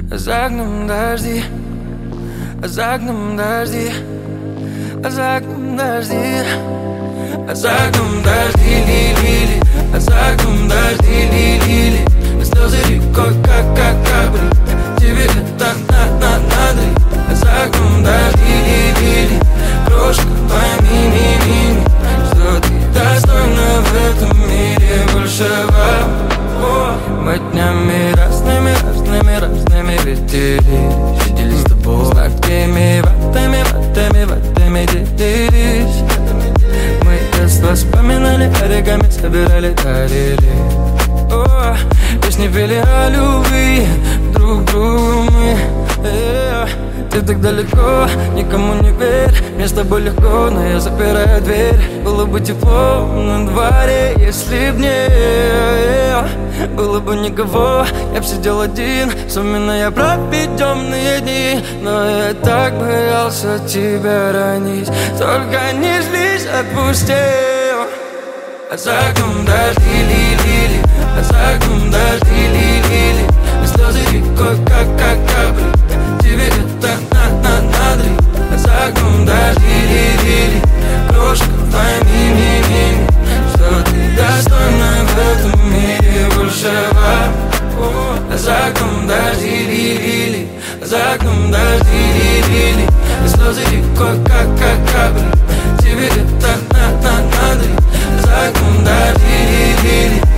За окном дожди, за окном дожди, за окном дожди, за окном дожди, ли-ли-ли, за окном дожди, ли-ли-ли. Слезы рекой, как капли, тебе это надо. За окном дожди, ли-ли-ли, крошка, пойми, что ты достойна в этом мире большего. Мы днями разными виделись, сидели с тобой, с такими ватами делились. Мы детство вспоминали, оригами собирали, дарили. Песни пели о любви друг другу мы. Ты так далеко, никому не верь. Мне с тобой легко, но я запираю дверь. Было бы тепло на дворе, если б не было бы никого, я б сидел один. Вспоминая про темные дни, но я так боялся тебя ранить. Только не злись, отпусти. За окном дожди, ли-ли-ли, за окном дожди, ли-ли-ли. Слезы рекой, как капли, тебе это надо. За окном дожди, ли-ли-ли, крошка, пойми, что ты достойна в этом мире большего. За окном дожди, ли-ли-ли, за окном дожди, ли-ли-ли. Слезы рекой, как капли, тебе это надо. За окном дожди, ли-ли-ли.